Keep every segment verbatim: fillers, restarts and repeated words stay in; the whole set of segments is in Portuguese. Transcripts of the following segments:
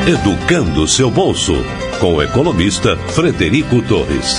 Educando seu bolso, com o economista Frederico Torres.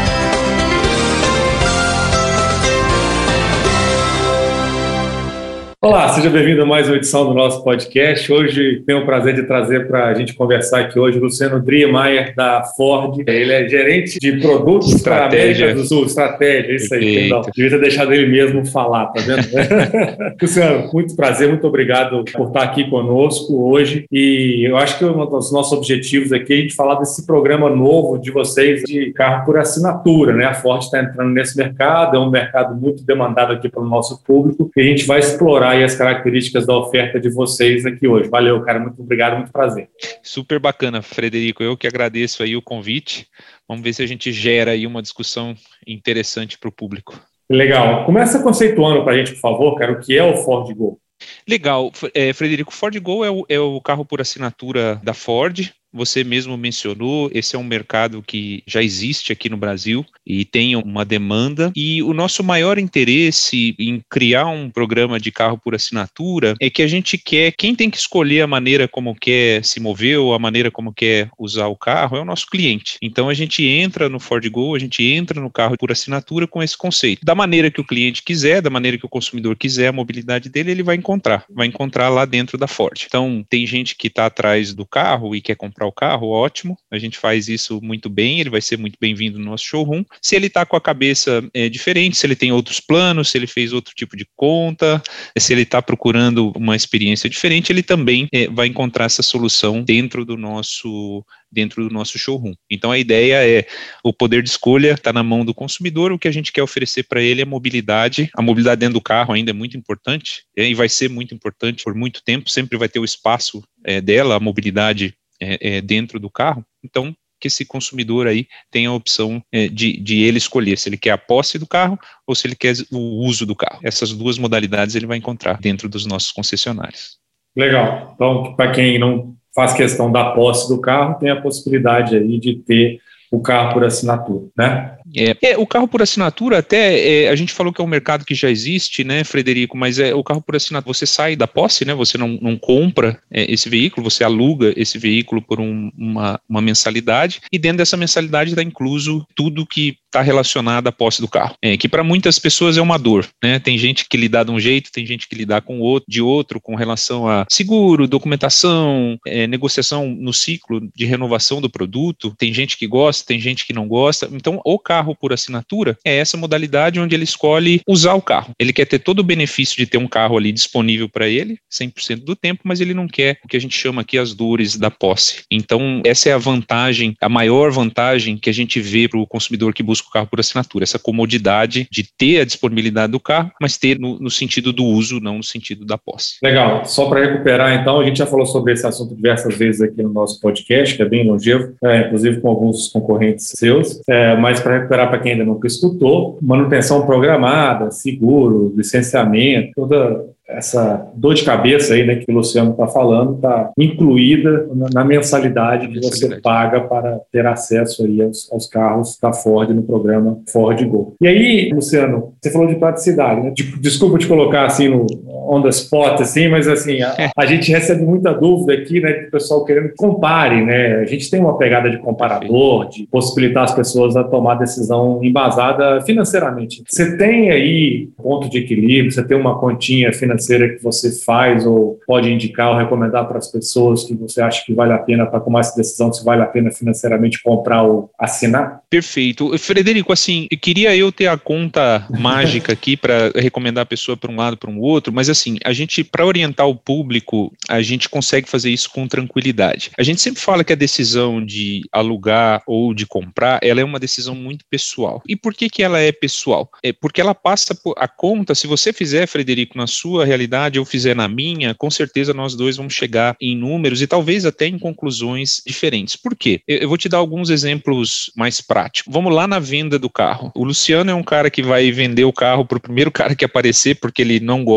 Olá, seja bem-vindo a mais uma edição do nosso podcast. Hoje tenho o prazer de trazer para a gente conversar aqui hoje o Luciano Driemeyer, da Ford. Ele é gerente de produtos para a América do Sul. Estratégia, isso aí. Perdão. Devia ter deixado ele mesmo falar, tá vendo? Luciano, muito prazer, muito obrigado por estar aqui conosco hoje. E eu acho que um dos nossos objetivos aqui é a gente falar desse programa novo de vocês de carro por assinatura, né? A Ford está entrando nesse mercado, é um mercado muito demandado aqui pelo nosso público e a gente vai explorar e as características da oferta de vocês aqui hoje. Valeu, cara, muito obrigado, muito prazer. Super bacana, Frederico, eu que agradeço aí o convite. Vamos ver se a gente gera aí uma discussão interessante para o público. Legal. Começa conceituando para a gente, por favor, cara, o que é o Ford Go. Legal, é, Frederico, Ford Go é o, é o carro por assinatura da Ford. Você mesmo mencionou, esse é um mercado que já existe aqui no Brasil e tem uma demanda, e o nosso maior interesse em criar um programa de carro por assinatura é que a gente quer, quem tem que escolher a maneira como quer se mover ou a maneira como quer usar o carro é o nosso cliente. Então a gente entra no Ford Go, a gente entra no carro por assinatura com esse conceito. Da maneira que o cliente quiser, da maneira que o consumidor quiser a mobilidade dele, ele vai encontrar, vai encontrar lá dentro da Ford. Então tem gente que está atrás do carro e quer comprar o carro, ótimo, a gente faz isso muito bem, ele vai ser muito bem-vindo no nosso showroom. Se ele está com a cabeça é, diferente, se ele tem outros planos, se ele fez outro tipo de conta, se ele está procurando uma experiência diferente, ele também é, vai encontrar essa solução dentro do nosso dentro do nosso showroom. Então a ideia é, o poder de escolha está na mão do consumidor, o que a gente quer oferecer para ele é mobilidade. A mobilidade dentro do carro ainda é muito importante, é, e vai ser muito importante por muito tempo, sempre vai ter o espaço é, dela, a mobilidade É, é, dentro do carro, então que esse consumidor aí tenha a opção é, de, de ele escolher se ele quer a posse do carro ou se ele quer o uso do carro. Essas duas modalidades ele vai encontrar dentro dos nossos concessionários. Legal. Então, para quem não faz questão da posse do carro, tem a possibilidade aí de ter o carro por assinatura, né? É, é, o carro por assinatura até, é, a gente falou que é um mercado que já existe, né, Frederico, mas é o carro por assinatura, você sai da posse, né, você não, não compra é, esse veículo, você aluga esse veículo por um, uma, uma mensalidade, e dentro dessa mensalidade está incluso tudo que está relacionado à posse do carro, é, que para muitas pessoas é uma dor, né, tem gente que lidar de um jeito, tem gente que lidar com outro, de outro, com relação a seguro, documentação, é, negociação no ciclo de renovação do produto, tem gente que gosta, tem gente que não gosta, então o carro por assinatura é essa modalidade onde ele escolhe usar o carro. Ele quer ter todo o benefício de ter um carro ali disponível para ele, cem por cento do tempo, mas ele não quer o que a gente chama aqui as dores da posse. Então, essa é a vantagem, a maior vantagem que a gente vê para o consumidor que busca o carro por assinatura, essa comodidade de ter a disponibilidade do carro, mas ter no, no sentido do uso, não no sentido da posse. Legal. Só para recuperar, então, a gente já falou sobre esse assunto diversas vezes aqui no nosso podcast, que é bem longevo, é, inclusive com alguns concorrentes seus, é, mas para recuperar para quem ainda nunca escutou, manutenção programada, seguro, licenciamento, toda essa dor de cabeça aí, né, que o Luciano está falando, está incluída na, na mensalidade que você paga para ter acesso aí aos, aos carros da Ford no programa Ford Go. E aí, Luciano, você falou de praticidade, né? Desculpa te colocar assim no on the spot, assim, mas assim, a, a gente recebe muita dúvida aqui, né, do pessoal querendo que compare, né? A gente tem uma pegada de comparador, de possibilitar as pessoas a tomar decisão embasada financeiramente. Você tem aí ponto de equilíbrio, você tem uma continha financeira que você faz ou pode indicar ou recomendar para as pessoas que você acha que vale a pena para tomar essa decisão, se vale a pena financeiramente comprar ou assinar? Perfeito. Frederico, assim, queria eu ter a conta mágica aqui para recomendar a pessoa para um lado, para um outro, mas assim, a gente, para orientar o público, a gente consegue fazer isso com tranquilidade. A gente sempre fala que a decisão de alugar ou de comprar, ela é uma decisão muito pessoal. E por que que ela é pessoal? É porque ela passa por a conta, se você fizer, Frederico, na sua realidade, eu fizer na minha, com certeza nós dois vamos chegar em números e talvez até em conclusões diferentes. Por quê? Eu vou te dar alguns exemplos mais práticos. Vamos lá na venda do carro. O Luciano é um cara que vai vender o carro para o primeiro cara que aparecer porque ele não gosta,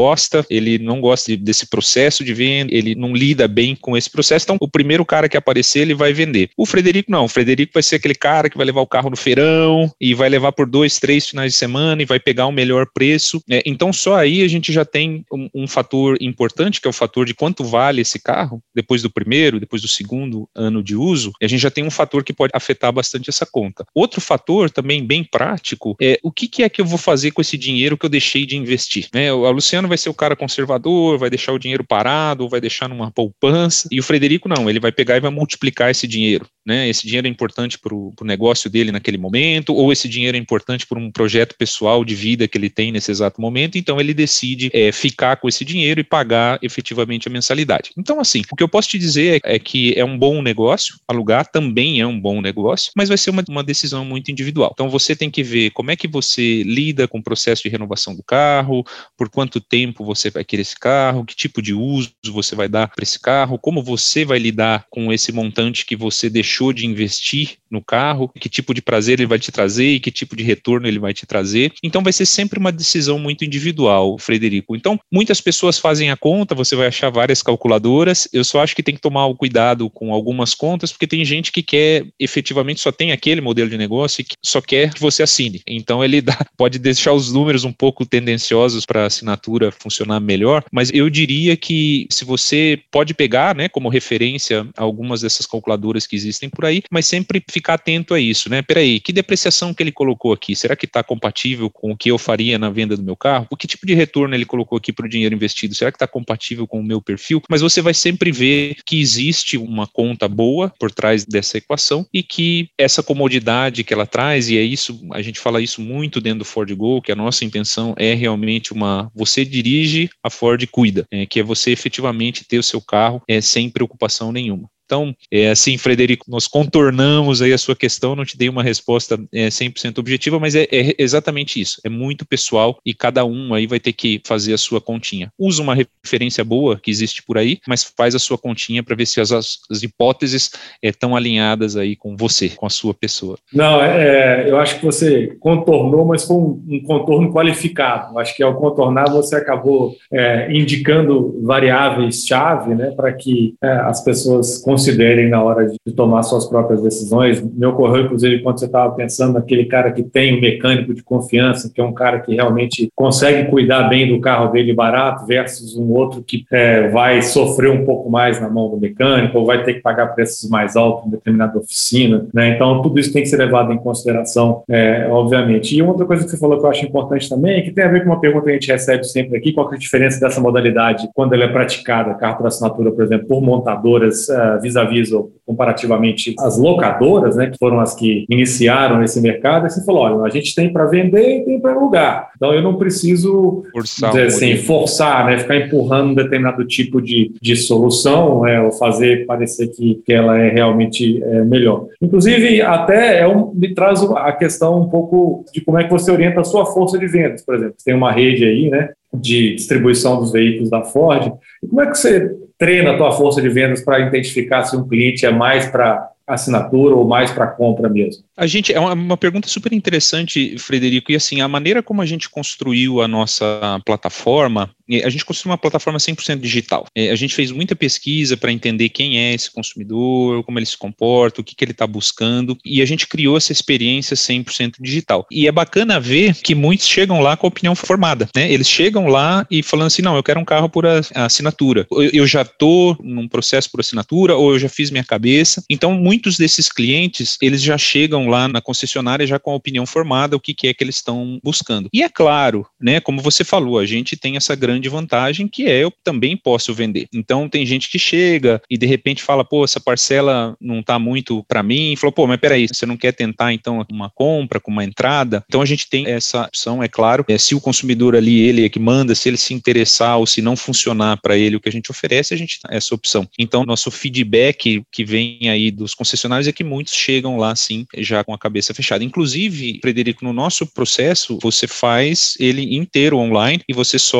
ele não gosta desse processo de venda, ele não lida bem com esse processo, então o primeiro cara que aparecer, ele vai vender. O Frederico não, o Frederico vai ser aquele cara que vai levar o carro no feirão e vai levar por dois, três finais de semana e vai pegar o melhor preço. É, então só aí a gente já tem um, um fator importante, que é o fator de quanto vale esse carro, depois do primeiro, depois do segundo ano de uso, e a gente já tem um fator que pode afetar bastante essa conta. Outro fator também bem prático é o que, que é que eu vou fazer com esse dinheiro que eu deixei de investir. Né? O Luciano vai ser o cara conservador, vai deixar o dinheiro parado, ou vai deixar numa poupança, e o Frederico não, ele vai pegar e vai multiplicar esse dinheiro. Né? Esse dinheiro é importante para o negócio dele naquele momento, ou esse dinheiro é importante para um projeto pessoal de vida que ele tem nesse exato momento, então ele decide é, ficar com esse dinheiro e pagar efetivamente a mensalidade. Então, assim, o que eu posso te dizer é, é que é um bom negócio, alugar também é um bom negócio, mas vai ser uma, uma decisão muito individual. Então, você tem que ver como é que você lida com o processo de renovação do carro, por quanto tempo você vai querer esse carro, que tipo de uso você vai dar para esse carro, como você vai lidar com esse montante que você deixou de investir no carro, que tipo de prazer ele vai te trazer e que tipo de retorno ele vai te trazer. Então vai ser sempre uma decisão muito individual, Frederico. Então muitas pessoas fazem a conta, você vai achar várias calculadoras, eu só acho que tem que tomar o cuidado com algumas contas, porque tem gente que quer, efetivamente só tem aquele modelo de negócio e que só quer que você assine. Então ele dá, pode deixar os números um pouco tendenciosos para a assinatura funcionar melhor, mas eu diria que se você pode pegar, né, como referência algumas dessas calculadoras que existem por aí, mas sempre ficar atento a isso, né? Peraí, que depreciação que ele colocou aqui? Será que está compatível com o que eu faria na venda do meu carro? O que tipo de retorno ele colocou aqui para o dinheiro investido? Será que está compatível com o meu perfil? Mas você vai sempre ver que existe uma conta boa por trás dessa equação e que essa comodidade que ela traz, e é isso, a gente fala isso muito dentro do Ford Go, que a nossa intenção é realmente uma, você dirige, a Ford cuida, é, que é você efetivamente ter o seu carro é, sem preocupação nenhuma. Então, é assim, Frederico, nós contornamos aí a sua questão, não te dei uma resposta é, cem por cento objetiva, mas é, é exatamente isso, é muito pessoal e cada um aí vai ter que fazer a sua continha. Usa uma referência boa que existe por aí, mas faz a sua continha para ver se as, as hipóteses estão é, alinhadas aí com você, com a sua pessoa. Não, é, eu acho que você contornou, mas foi um, um contorno qualificado. Eu acho que ao contornar você acabou é, indicando variáveis-chave, né, para que é, as pessoas considerem na hora de tomar suas próprias decisões. Me ocorreu, inclusive, quando você estava pensando naquele cara que tem um mecânico de confiança, que é um cara que realmente consegue cuidar bem do carro dele barato, versus um outro que é, vai sofrer um pouco mais na mão do mecânico, ou vai ter que pagar preços mais altos em determinada oficina, né? Então, tudo isso tem que ser levado em consideração, é, obviamente. E outra coisa que você falou que eu acho importante também, que tem a ver com uma pergunta que a gente recebe sempre aqui, qual é a diferença dessa modalidade quando ela é praticada, carro por assinatura, por exemplo, por montadoras, uh, vis-a-vis ou comparativamente as locadoras, né, que foram as que iniciaram esse mercado, e você falou, olha, a gente tem para vender e tem para alugar. Então eu não preciso forçar, dizer assim, forçar, né, ficar empurrando um determinado tipo de, de solução, né, ou fazer parecer que, que ela é realmente é, melhor. Inclusive, até é um, me traz a questão um pouco de como é que você orienta a sua força de vendas, por exemplo. Você tem uma rede aí, né, de distribuição dos veículos da Ford. E como é que você treina a tua força de vendas para identificar se um cliente é mais para assinatura ou mais para compra mesmo? A gente, é uma, uma pergunta super interessante, Frederico, e assim, a maneira como a gente construiu a nossa plataforma, a gente construiu uma plataforma cem por cento digital. A gente fez muita pesquisa para entender quem é esse consumidor, como ele se comporta, o que, que ele está buscando, e a gente criou essa experiência cem por cento digital. E é bacana ver que muitos chegam lá com a opinião formada, né? Eles chegam lá e falando assim, não, eu quero um carro por assinatura. Eu, eu já estou num processo por assinatura, ou eu já fiz minha cabeça. Então, muitos desses clientes, eles já chegam lá na concessionária já com a opinião formada, o que, que é que eles estão buscando. E é claro, né, como você falou, a gente tem essa grande vantagem que é eu também posso vender. Então tem gente que chega e de repente fala, pô, essa parcela não tá muito para mim, e falou, pô, mas peraí, você não quer tentar então uma compra com uma entrada? Então a gente tem essa opção, é claro, é, se o consumidor ali, ele é que manda, se ele se interessar ou se não funcionar para ele o que a gente oferece, a gente tem essa opção. Então nosso feedback que vem aí dos concessionários é que muitos chegam lá sim, já com a cabeça fechada. Inclusive, Frederico, no nosso processo, você faz ele inteiro online e você só, depois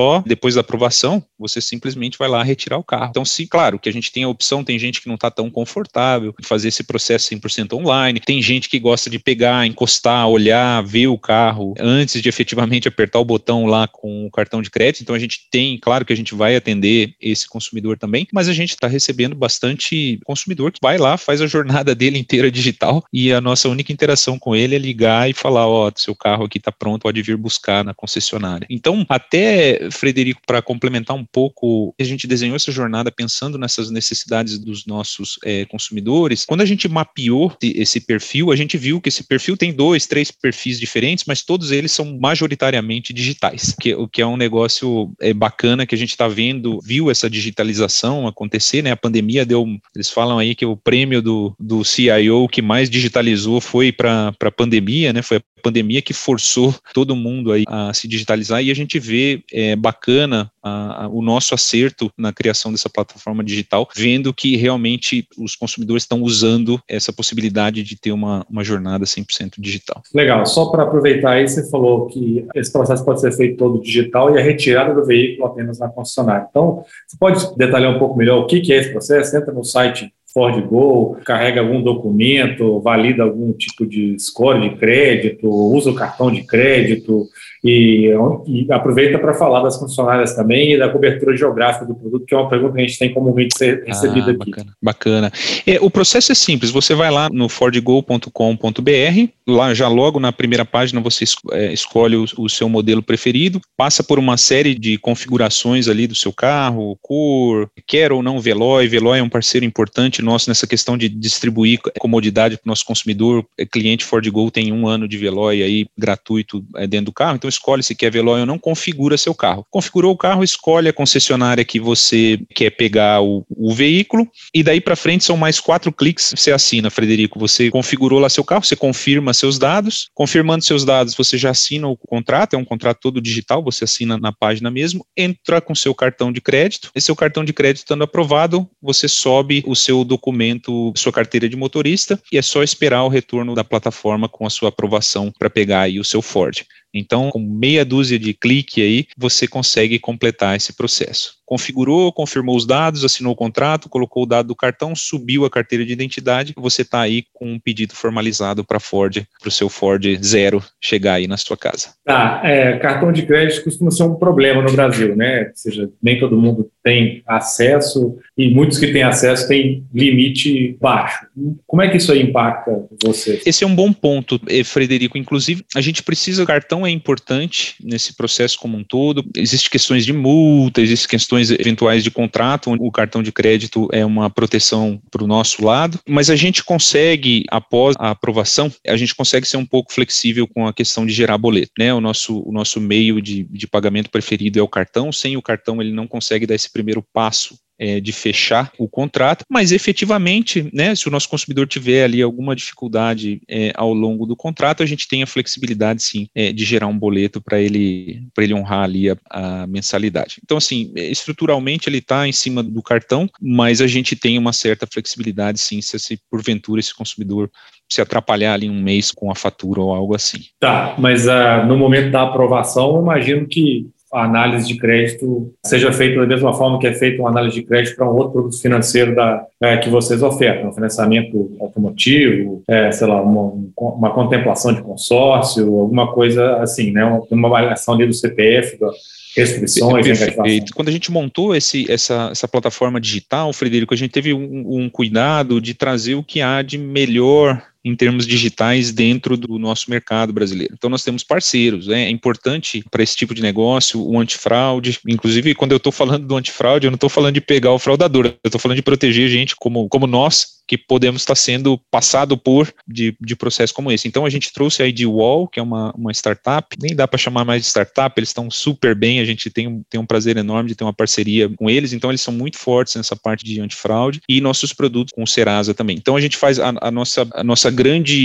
depois da aprovação, você simplesmente vai lá retirar o carro. Então, se, claro, que a gente tem a opção, tem gente que não está tão confortável em fazer esse processo cem por cento online, tem gente que gosta de pegar, encostar, olhar, ver o carro antes de efetivamente apertar o botão lá com o cartão de crédito. Então, a gente tem, claro que a gente vai atender esse consumidor também, mas a gente está recebendo bastante consumidor que vai lá, faz a jornada dele inteira digital e a nossa única interação com ele é ligar e falar, ó, oh, seu carro aqui está pronto, pode vir buscar na concessionária. Então, até, Frederico, para complementar um pouco, a gente desenhou essa jornada pensando nessas necessidades dos nossos é, consumidores. Quando a gente mapeou esse perfil, a gente viu que esse perfil tem dois, três perfis diferentes, mas todos eles são majoritariamente digitais, que, o que é um negócio é, bacana que a gente está vendo, viu essa digitalização acontecer, né? A pandemia deu, eles falam aí que o prêmio do, do C I O que mais digitalizou foi para a pandemia, né? Foi a pandemia que forçou todo mundo aí a se digitalizar e a gente vê é, bacana a, a, o nosso acerto na criação dessa plataforma digital, vendo que realmente os consumidores estão usando essa possibilidade de ter uma, uma jornada cem por cento digital. Legal, só para aproveitar aí, você falou que esse processo pode ser feito todo digital e a retirada do veículo apenas na concessionária. Então, você pode detalhar um pouco melhor o que, que é esse processo? Entra no site Ford Go, carrega algum documento, valida algum tipo de score de crédito, usa o cartão de crédito e, e aproveita para falar das concessionárias também e da cobertura geográfica do produto, que é uma pergunta que a gente tem comumente recebida ah, aqui. Bacana, bacana. É, o processo é simples, você vai lá no ford go ponto com ponto b r, lá já logo na primeira página você é, escolhe o, o seu modelo preferido, passa por uma série de configurações ali do seu carro, cor, quer ou não Veloy, Veloy é um parceiro importante nosso nessa questão de distribuir comodidade para o nosso consumidor, cliente Ford Go tem um ano de Veloy aí gratuito dentro do carro, então escolhe se quer Veloy ou não, configura seu carro. Configurou o carro, escolhe a concessionária que você quer pegar o, o veículo e daí para frente são mais quatro cliques, você assina, Frederico, você configurou lá seu carro, você confirma seus dados, confirmando seus dados você já assina o contrato, é um contrato todo digital, você assina na página mesmo, entra com seu cartão de crédito, e seu cartão de crédito estando aprovado, você sobe o seu documento, sua carteira de motorista e é só esperar o retorno da plataforma com a sua aprovação para pegar aí o seu Ford. Então, com meia dúzia de clique aí, você consegue completar esse processo. Configurou, confirmou os dados, assinou o contrato, colocou o dado do cartão, subiu a carteira de identidade, você está aí com um pedido formalizado para a Ford, para o seu Ford Zero chegar aí na sua casa. Tá, é, cartão de crédito costuma ser um problema no Brasil, né? Ou seja, nem todo mundo tem acesso e muitos que têm acesso têm limite baixo. Como é que isso aí impacta você? Esse é um bom ponto, Frederico. Inclusive, a gente precisa, o cartão é importante nesse processo como um todo. Existem questões de multa, existem questões eventuais de contrato, o cartão de crédito é uma proteção para o nosso lado, mas a gente consegue, após a aprovação, a gente consegue ser um pouco flexível com a questão de gerar boleto, né? O nosso, o nosso meio de, de pagamento preferido é o cartão, sem o cartão ele não consegue dar esse primeiro passo É, de fechar o contrato, mas efetivamente, né, se o nosso consumidor tiver ali alguma dificuldade é, ao longo do contrato, a gente tem a flexibilidade sim é, de gerar um boleto para ele, para ele honrar ali a, a mensalidade. Então assim, estruturalmente ele está em cima do cartão, mas a gente tem uma certa flexibilidade sim, se, se porventura esse consumidor se atrapalhar ali um mês com a fatura ou algo assim. Tá, mas uh, no momento da aprovação, eu imagino que a análise de crédito seja feita da mesma forma que é feita uma análise de crédito para um outro produto financeiro da, é, que vocês ofertam, um financiamento automotivo, é, sei lá, uma, uma contemplação de consórcio, alguma coisa assim, né? Uma, uma avaliação ali do C P F, da restrições. Perfeito. Quando a gente montou esse, essa, essa plataforma digital, Frederico, a gente teve um, um cuidado de trazer o que há de melhor em termos digitais dentro do nosso mercado brasileiro. Então nós temos parceiros, né? É importante para esse tipo de negócio o antifraude, inclusive quando eu estou falando do antifraude, eu não estou falando de pegar o fraudador, eu estou falando de proteger gente como, como nós, que podemos estar sendo passado por de, de processo como esse. Então a gente trouxe a I D Wall, que é uma, uma startup, nem dá para chamar mais de startup, eles estão super bem, a gente tem um, tem um prazer enorme de ter uma parceria com eles, então eles são muito fortes nessa parte de antifraude, e nossos produtos com o Serasa também. Então a gente faz a, a, nossa, a nossa grande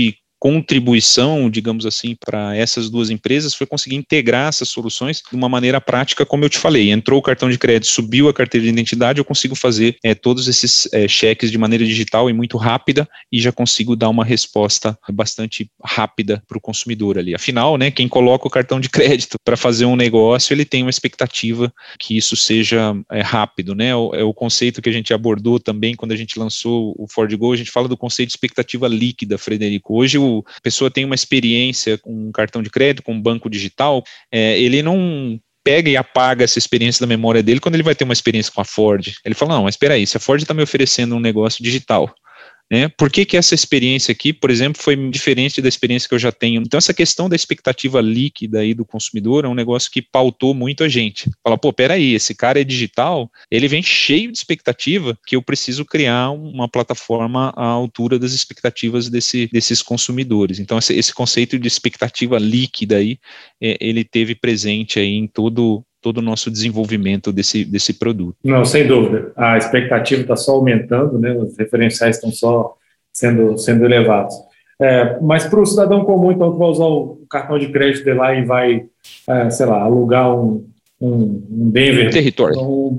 contribuição, digamos assim, para essas duas empresas foi conseguir integrar essas soluções de uma maneira prática, como eu te falei. Entrou o cartão de crédito, subiu a carteira de identidade, eu consigo fazer é, todos esses é, cheques de maneira digital e muito rápida e já consigo dar uma resposta bastante rápida para o consumidor ali. Afinal, né, quem coloca o cartão de crédito para fazer um negócio, ele tem uma expectativa que isso seja é, rápido, né? É o, é o conceito que a gente abordou também quando a gente lançou o Ford Go, a gente fala do conceito de expectativa líquida, Frederico. Hoje o, a pessoa tem uma experiência com um cartão de crédito, com um banco digital, é, ele não pega e apaga essa experiência da memória dele quando ele vai ter uma experiência com a Ford. Ele fala, não, mas espera aí, se a Ford está me oferecendo um negócio digital, né, por que que essa experiência aqui, por exemplo, foi diferente da experiência que eu já tenho? Então, essa questão da expectativa líquida aí do consumidor é um negócio que pautou muito a gente. Fala, pô, peraí, esse cara é digital, ele vem cheio de expectativa que eu preciso criar uma plataforma à altura das expectativas desse, desses consumidores. Então, esse, esse conceito de expectativa líquida aí, é, ele teve presente aí em todo todo o nosso desenvolvimento desse, desse produto. Não, sem dúvida. A expectativa está só aumentando, né? Os referenciais estão só sendo, sendo elevados. É, mas para o cidadão comum, então, que vai usar o cartão de crédito de lá e vai, é, sei lá, alugar um, um, um Denver, território. Um,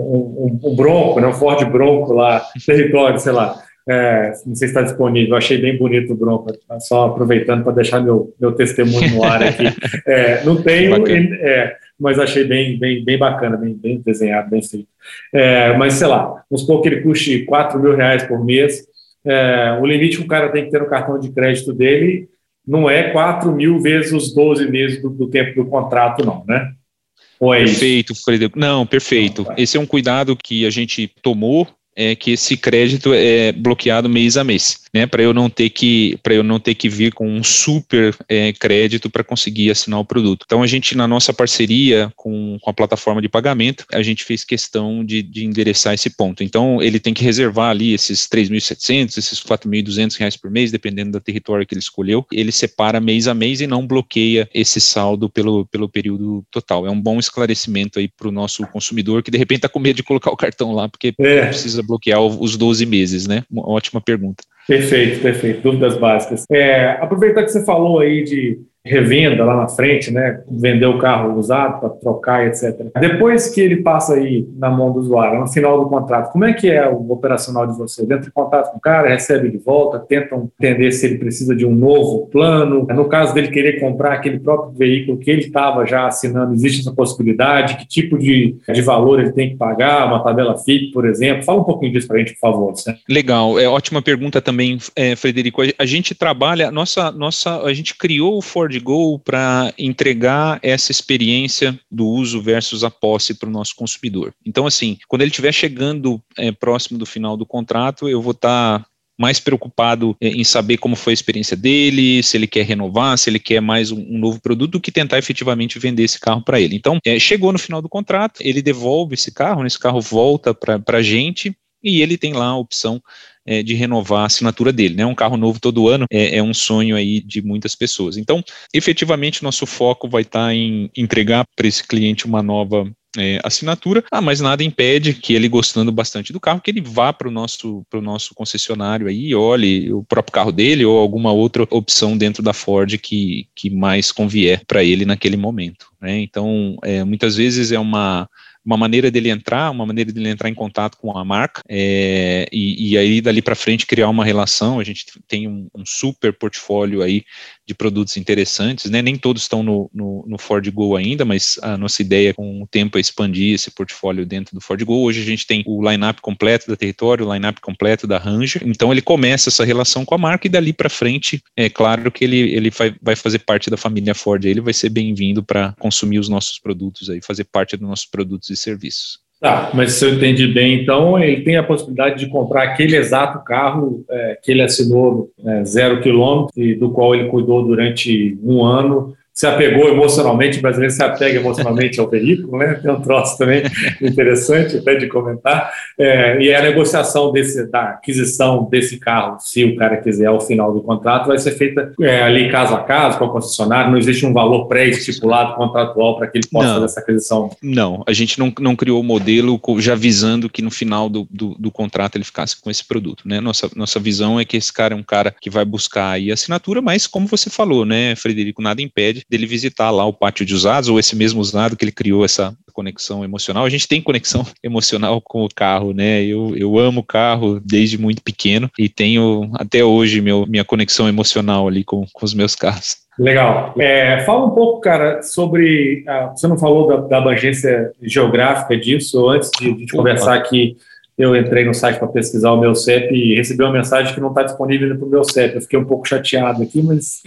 um, um, um Bronco, né? Um Ford Bronco lá, território, sei lá. É, não sei se está disponível, eu achei bem bonito o Bronco, só aproveitando para deixar meu, meu testemunho no ar aqui. É, não tenho, é, mas achei bem, bem, bem bacana, bem, bem desenhado, bem feito. É, mas, sei lá, vamos supor que ele custe quatro mil reais por mês, é, o limite que o cara tem que ter no cartão de crédito dele não é quatro mil vezes os doze meses do, do tempo do contrato, não, né? Ou é perfeito, isso? Frederico. Não, perfeito. Não, tá. Esse é um cuidado que a gente tomou, é que esse crédito é bloqueado mês a mês, né, para eu não ter que para eu não ter que vir com um super é, crédito para conseguir assinar o produto. Então a gente, na nossa parceria com, com a plataforma de pagamento, a gente fez questão de, de endereçar esse ponto. Então ele tem que reservar ali esses três mil e setecentos, esses quatro mil e duzentos reais por mês, dependendo do território que ele escolheu. Ele separa mês a mês e não bloqueia esse saldo pelo, pelo período total. É um bom esclarecimento aí para o nosso consumidor que de repente está com medo de colocar o cartão lá porque é. precisa bloquear os doze meses, né? Uma ótima pergunta. Perfeito, perfeito. Dúvidas básicas. É, aproveitar que você falou aí de revenda lá na frente, né? Vender o carro usado para trocar, etcétera. Depois que ele passa aí na mão do usuário, no final do contrato, como é que é o operacional de vocês? Entra em contato com o cara, recebe de volta, tentam entender se ele precisa de um novo plano. No caso dele querer comprar aquele próprio veículo que ele estava já assinando, existe essa possibilidade? Que tipo de, de valor ele tem que pagar? Uma tabela F I P, por exemplo? Fala um pouquinho disso para a gente, por favor. Certo? Legal, é ótima pergunta também, é, Frederico. A gente trabalha, nossa, nossa, a gente criou o Ford Go para entregar essa experiência do uso versus a posse para o nosso consumidor. Então, assim, quando ele estiver chegando é, próximo do final do contrato, eu vou estar tá mais preocupado é, em saber como foi a experiência dele, se ele quer renovar, se ele quer mais um, um novo produto, do que tentar efetivamente vender esse carro para ele. Então, é, chegou no final do contrato, ele devolve esse carro, esse carro volta para a gente e ele tem lá a opção É, de renovar a assinatura dele, né? Um carro novo todo ano é, é um sonho aí de muitas pessoas. Então, efetivamente, nosso foco vai estar tá em entregar para esse cliente uma nova é, assinatura, ah, mas nada impede que ele, gostando bastante do carro, que ele vá para o nosso, pro nosso concessionário aí, olhe o próprio carro dele ou alguma outra opção dentro da Ford que, que mais convier para ele naquele momento, né? Então, é, muitas vezes é uma uma maneira dele entrar, uma maneira dele entrar em contato com a marca, é, e, e aí dali para frente criar uma relação. A gente tem um, um super portfólio aí de produtos interessantes, né? Nem todos estão no, no, no Ford Go ainda, mas a nossa ideia com o tempo é expandir esse portfólio dentro do Ford Go. Hoje a gente tem o line-up completo da Território, o line-up completo da Ranger, então ele começa essa relação com a marca e dali para frente, é claro que ele, ele vai, vai fazer parte da família Ford, ele vai ser bem-vindo para consumir os nossos produtos aí, fazer parte dos nossos produtos e serviços. Tá, mas se eu entendi bem, então ele tem a possibilidade de comprar aquele exato carro é, que ele assinou é, zero quilômetro e do qual ele cuidou durante um ano, se apegou emocionalmente, o brasileiro se apega emocionalmente ao veículo, né? Tem um troço também interessante até de comentar, é, e a negociação desse, da aquisição desse carro, se o cara quiser ao final do contrato, vai ser feita é, ali caso a caso, com a concessionária, não existe um valor pré-estipulado contratual para que ele possa não, fazer essa aquisição. Não, a gente não, não criou o modelo já visando que no final do, do, do contrato ele ficasse com esse produto, né? Nossa, nossa visão é que esse cara é um cara que vai buscar aí a assinatura, mas como você falou, né, Frederico, nada impede dele visitar lá o pátio de usados, ou esse mesmo usado que ele criou essa conexão emocional. A gente tem conexão emocional com o carro, né? Eu, eu amo o carro desde muito pequeno e tenho até hoje meu, minha conexão emocional ali com, com os meus carros. Legal. É, fala um pouco, cara, sobre... Ah, você não falou da, da abrangência geográfica disso, antes de, de conversar aqui. Eu entrei no site para pesquisar o meu C E P e recebi uma mensagem que não está disponível para o meu C E P. Eu fiquei um pouco chateado aqui, mas...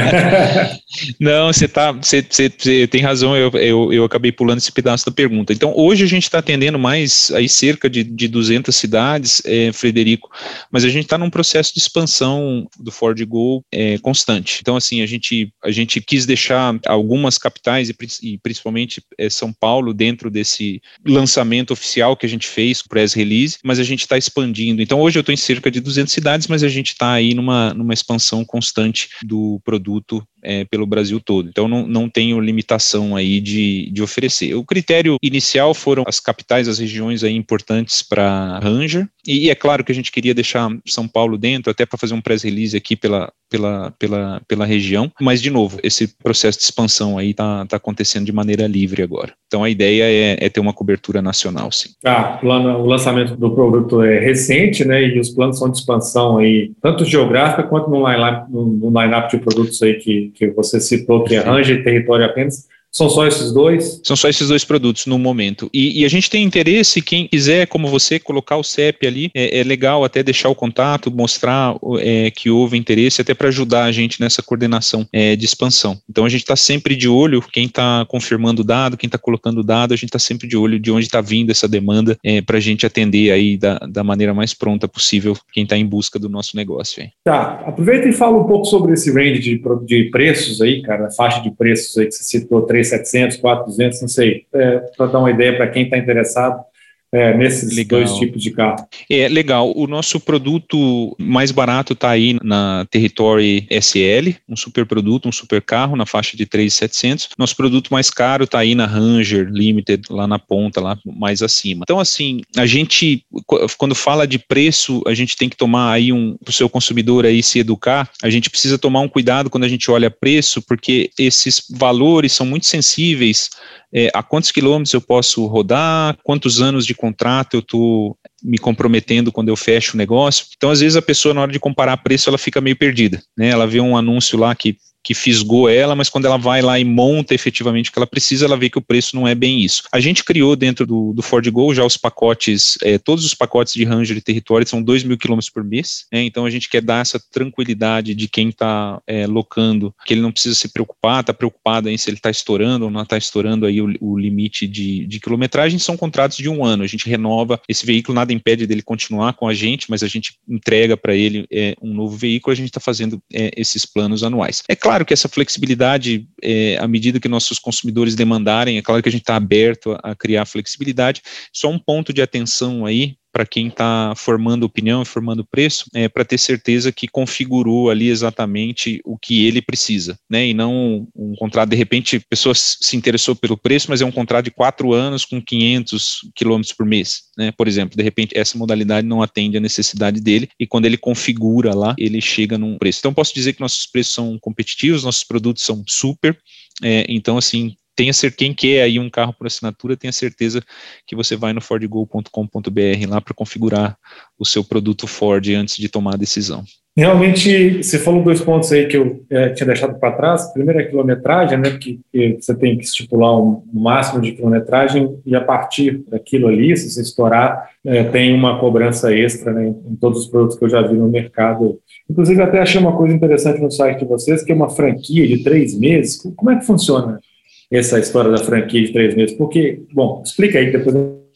Não, você tá, você, você, você tem razão, eu, eu, eu acabei pulando esse pedaço da pergunta. Então, hoje a gente está atendendo mais, aí cerca de, de duzentas cidades, é, Frederico, mas a gente está num processo de expansão do Ford Go é, constante. Então, assim, a gente, a gente quis deixar algumas capitais, e, e principalmente é, São Paulo, dentro desse lançamento oficial que a gente fez, press release, mas a gente está expandindo. Então, hoje eu estou em cerca de duzentas cidades, mas a gente está aí numa, numa expansão constante do produto é, pelo Brasil todo. Então, não, não tenho limitação aí de, de oferecer. O critério inicial foram as capitais, as regiões aí importantes para Ranger, e, e é claro que a gente queria deixar São Paulo dentro, até para fazer um press release aqui pela, pela, pela, pela região, mas, de novo, esse processo de expansão aí está tá acontecendo de maneira livre agora. Então, a ideia é, é ter uma cobertura nacional, sim. Ah, o lançamento do produto é recente, né, e os planos são de expansão aí, tanto geográfica quanto no line-up, no line-up de produtos aí que, que você citou, que é Ranger e Território apenas. São só esses dois? São só esses dois produtos no momento. E, e a gente tem interesse, quem quiser, como você, colocar o C E P ali, é, é legal até deixar o contato, mostrar é, que houve interesse, até para ajudar a gente nessa coordenação é, de expansão. Então a gente está sempre de olho, quem está confirmando o dado, quem está colocando o dado, a gente está sempre de olho de onde está vindo essa demanda é, para a gente atender aí da, da maneira mais pronta possível quem está em busca do nosso negócio. Hein? Tá, aproveita e fala um pouco sobre esse range de, de preços aí, cara, a faixa de preços aí que você citou, três mil e setecentos, quatro mil e duzentos, não sei, é, para dar uma ideia para quem está interessado é, nesses legal. Dois tipos de carro. É legal, o nosso produto mais barato está aí na Territory S L, um super produto, um super carro na faixa de três mil e setecentos. Nosso produto mais caro está aí na Ranger Limited, lá na ponta, lá mais acima. Então, assim, a gente, quando fala de preço, a gente tem que tomar aí um, para o seu consumidor aí se educar, a gente precisa tomar um cuidado quando a gente olha preço, porque esses valores são muito sensíveis. É, a quantos quilômetros eu posso rodar, quantos anos de contrato eu estou me comprometendo quando eu fecho o negócio. Então, às vezes, a pessoa, na hora de comparar preço, ela fica meio perdida, né? Ela vê um anúncio lá que que fisgou ela, mas quando ela vai lá e monta efetivamente o que ela precisa, ela vê que o preço não é bem isso. A gente criou dentro do, do Ford Go já os pacotes, é, todos os pacotes de Ranger e Território são dois mil quilômetros por mês, né? Então a gente quer dar essa tranquilidade de quem está é, locando, que ele não precisa se preocupar, está preocupado em se ele está estourando ou não está estourando aí o, o limite de, de quilometragem. São contratos de um ano, a gente renova esse veículo, nada impede dele continuar com a gente, mas a gente entrega para ele é, um novo veículo, a gente está fazendo é, esses planos anuais. É claro Claro que essa flexibilidade, é, à medida que nossos consumidores demandarem, é claro que a gente está aberto a, a criar flexibilidade. Só um ponto de atenção aí, para quem está formando opinião e formando preço, é, para ter certeza que configurou ali exatamente o que ele precisa, né? E não um contrato, de repente, a pessoa se interessou pelo preço, mas é um contrato de quatro anos com quinhentos quilômetros por mês, né? Por exemplo, de repente, essa modalidade não atende a necessidade dele e quando ele configura lá, ele chega num preço. Então, posso dizer que nossos preços são competitivos, nossos produtos são super, é, então, assim, tenha certeza, quem quer aí um carro por assinatura, tenha certeza que você vai no ford go ponto com ponto b r lá para configurar o seu produto Ford antes de tomar a decisão. Realmente, você falou dois pontos aí que eu é, tinha deixado para trás. Primeiro é a quilometragem, né, porque você tem que estipular um máximo de quilometragem e a partir daquilo ali, se você estourar, é, tem uma cobrança extra, né, em todos os produtos que eu já vi no mercado. Inclusive, até achei uma coisa interessante no site de vocês, que é uma franquia de três meses. Como é que funciona essa história da franquia de três meses? Porque, bom, explica aí depois.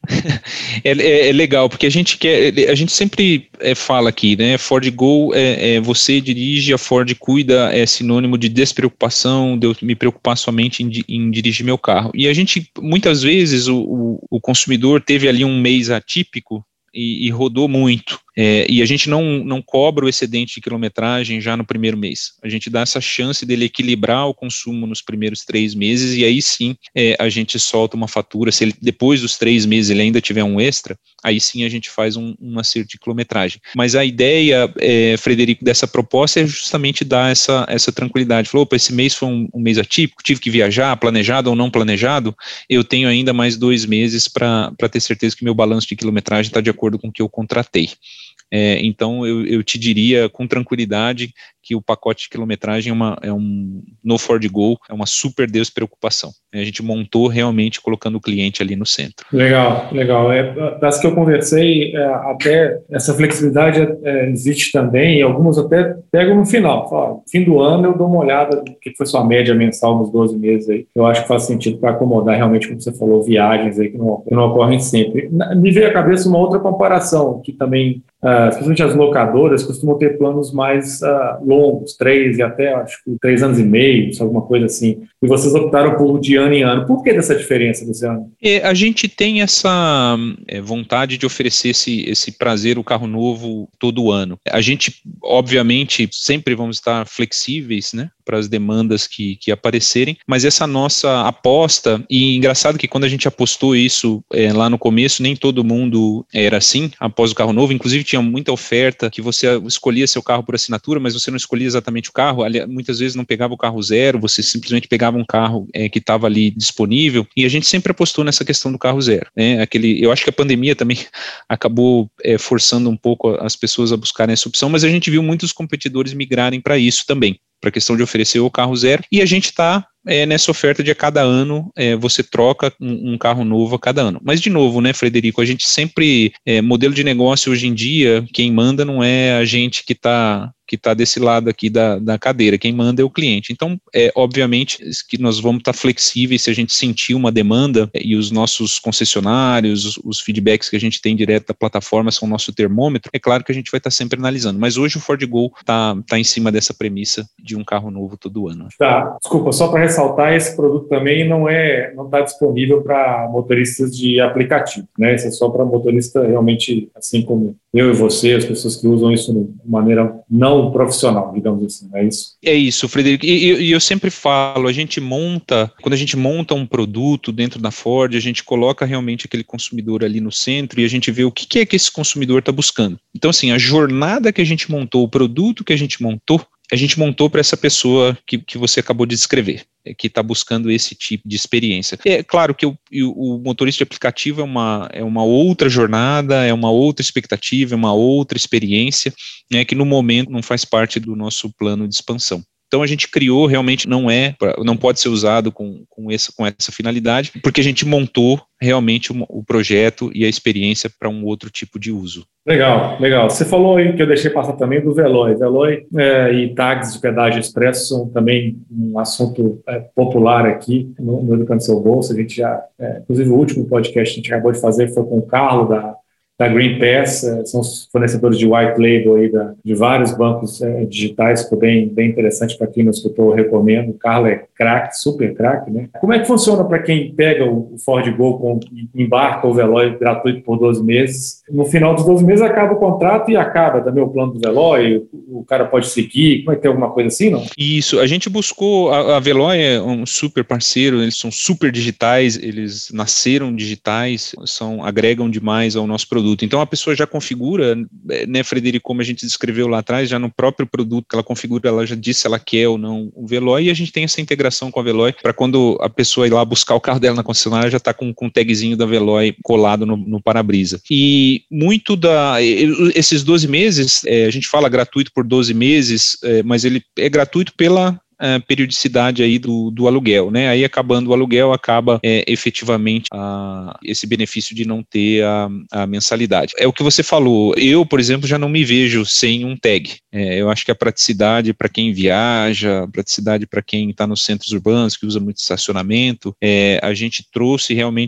É, é, é legal, porque a gente quer, a gente sempre é, fala aqui, né, Ford Go, é, é, você dirige, a Ford cuida, é sinônimo de despreocupação, de eu me preocupar somente em, em dirigir meu carro. E a gente, muitas vezes, o, o, o consumidor teve ali um mês atípico e, e rodou muito. É, e a gente não, não cobra o excedente de quilometragem já no primeiro mês. A gente dá essa chance dele equilibrar o consumo nos primeiros três meses e aí sim é, a gente solta uma fatura. Se ele, depois dos três meses ele ainda tiver um extra, aí sim a gente faz um, um acerto de quilometragem. Mas a ideia, é, Frederico, dessa proposta é justamente dar essa, essa tranquilidade. Falou, opa, esse mês foi um, um mês atípico, tive que viajar, planejado ou não planejado, eu tenho ainda mais dois meses para ter certeza que meu balanço de quilometragem está de acordo com o que eu contratei. É, então eu, eu te diria com tranquilidade que o pacote de quilometragem é, uma, é um, no Ford Go, é uma super despreocupação. A gente montou realmente colocando o cliente ali no centro. Legal, legal. É, das que eu conversei, é, até essa flexibilidade é, existe também, e algumas até pegam no final. Fala, fim do ano eu dou uma olhada no que foi sua média mensal nos doze meses aí. Eu acho que faz sentido para acomodar realmente, como você falou, viagens aí que não, que não ocorrem sempre. Me veio à cabeça uma outra comparação, que também, uh, especialmente as locadoras, costumam ter planos mais uh, longos, três e até, acho que três anos e meio, alguma coisa assim. E vocês optaram por de ano em ano. Por que dessa diferença, Luciano? É, a gente tem essa é, vontade de oferecer esse, esse prazer, o carro novo, todo ano. A gente, obviamente, sempre vamos estar flexíveis, né, para as demandas que, que aparecerem, mas essa nossa aposta, e engraçado que quando a gente apostou isso é, lá no começo, nem todo mundo era assim, após o carro novo, inclusive tinha muita oferta que você escolhia seu carro por assinatura, mas você não escolhia exatamente o carro, muitas vezes não pegava o carro zero, você simplesmente pegava um carro é, que estava ali disponível, e a gente sempre apostou nessa questão do carro zero, né? Aquele, eu acho que a pandemia também acabou é, forçando um pouco as pessoas a buscarem essa opção, mas a gente viu muitos competidores migrarem para isso também, para a questão de oferecer o carro zero, e a gente está é, nessa oferta de a cada ano é, você troca um, um carro novo a cada ano. Mas de novo, né, Frederico, a gente sempre, é, modelo de negócio hoje em dia, quem manda não é a gente que está que está desse lado aqui da, da cadeira, quem manda é o cliente. Então, é, obviamente, que nós vamos estar flexíveis se a gente sentir uma demanda e os nossos concessionários, os, os feedbacks que a gente tem direto da plataforma são o nosso termômetro, é claro que a gente vai estar sempre analisando, mas hoje o Ford Go está tá em cima dessa premissa de um carro novo todo ano. Tá, desculpa, só para ressaltar, esse produto também não é, não está disponível para motoristas de aplicativo, né? Esse é só para motorista realmente, assim como eu e você, as pessoas que usam isso de maneira não profissional, digamos assim, é isso? É isso, Frederico, e, e eu sempre falo, a gente monta, quando a gente monta um produto dentro da Ford, a gente coloca realmente aquele consumidor ali no centro e a gente vê o que, que é que esse consumidor está buscando. Então, assim, a jornada que a gente montou, o produto que a gente montou, a gente montou para essa pessoa que, que você acabou de descrever, que está buscando esse tipo de experiência. É claro que o, o motorista de aplicativo é uma, é uma outra jornada, é uma outra expectativa, é uma outra experiência, né, que no momento não faz parte do nosso plano de expansão. Então a gente criou, realmente não é, não pode ser usado com, com, essa, com essa finalidade, porque a gente montou realmente o, o projeto e a experiência para um outro tipo de uso. Legal, legal. Você falou aí que eu deixei passar também do Veloy. Veloy é, e tags de pedágio expresso são também um assunto é, popular aqui no, no Educando Seu Bolso. A gente já, é, inclusive o último podcast que a gente acabou de fazer foi com o Carlos da da Green Pass, são os fornecedores de white label aí da, de vários bancos é, digitais, ficou bem, bem interessante para quem não escutou, eu recomendo. O Carlos é craque, super craque, né? Como é que funciona para quem pega o Ford Go, com, embarca o Veloy gratuito por doze meses? No final dos doze meses acaba o contrato e acaba também o plano do Veloy, o, o cara pode seguir, vai ter alguma coisa assim, não? Isso, a gente buscou, a, a Veloy é um super parceiro, eles são super digitais, eles nasceram digitais, são, agregam demais ao nosso produto. Então a pessoa já configura, né, Frederico, como a gente descreveu lá atrás, já no próprio produto que ela configura, ela já diz se ela quer ou não o Veloy, e a gente tem essa integração com a Veloy, para quando a pessoa ir lá buscar o carro dela na concessionária, já está com, com o tagzinho da Veloy colado no, no para-brisa. E muito da, esses doze meses, é, a gente fala gratuito por doze meses, é, mas ele é gratuito pela Uh, periodicidade aí do, do aluguel, né? Aí acabando o aluguel, acaba é, efetivamente a, esse benefício de não ter a, a mensalidade. É o que você falou, eu, por exemplo, já não me vejo sem um tag. É, eu acho que a praticidade para quem viaja, a praticidade para quem está nos centros urbanos, que usa muito estacionamento, é, a gente trouxe realmente, a gente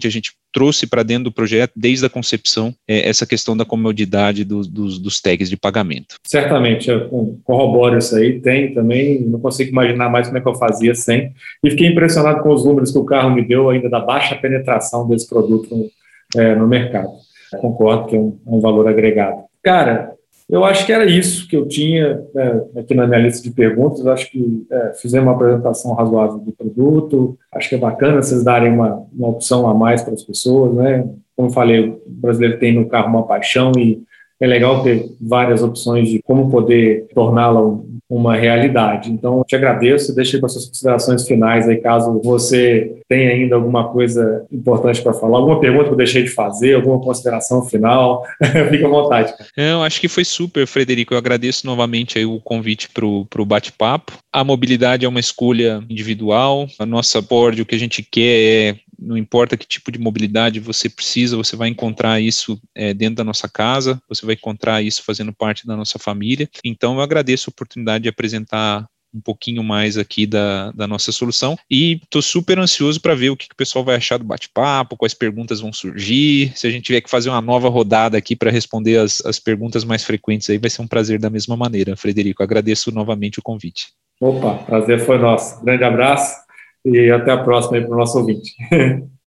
trouxe para dentro do projeto, desde a concepção, é, essa questão da comodidade do, dos, dos tags de pagamento. Certamente, eu corroboro isso aí, tem também, não consigo imaginar mais como é que eu fazia sem, e fiquei impressionado com os números que o carro me deu ainda da baixa penetração desse produto no, é, no mercado. Concordo que é um, um valor agregado. Cara, eu acho que era isso que eu tinha é, aqui na minha lista de perguntas. Eu acho que é, fizemos uma apresentação razoável do produto. Acho que é bacana vocês darem uma, uma opção a mais para as pessoas, né? Como eu falei, o brasileiro tem no carro uma paixão e é legal ter várias opções de como poder torná-la uma realidade. Então, eu te agradeço e deixo aí para suas considerações finais aí, caso você tenha ainda alguma coisa importante para falar, alguma pergunta que eu deixei de fazer, alguma consideração final, fica à vontade. Eu acho que foi super, Frederico. Eu agradeço novamente aí o convite para o bate-papo. A mobilidade é uma escolha individual. A nossa Ford, o que a gente quer é, não importa que tipo de mobilidade você precisa, você vai encontrar isso é, dentro da nossa casa, você vai encontrar isso fazendo parte da nossa família. Então, eu agradeço a oportunidade de apresentar um pouquinho mais aqui da, da nossa solução e estou super ansioso para ver o que, que o pessoal vai achar do bate-papo, quais perguntas vão surgir. Se a gente tiver que fazer uma nova rodada aqui para responder as, as perguntas mais frequentes, aí vai ser um prazer da mesma maneira. Frederico, agradeço novamente o convite. Opa, prazer foi nosso. Grande abraço e até a próxima aí para o nosso ouvinte.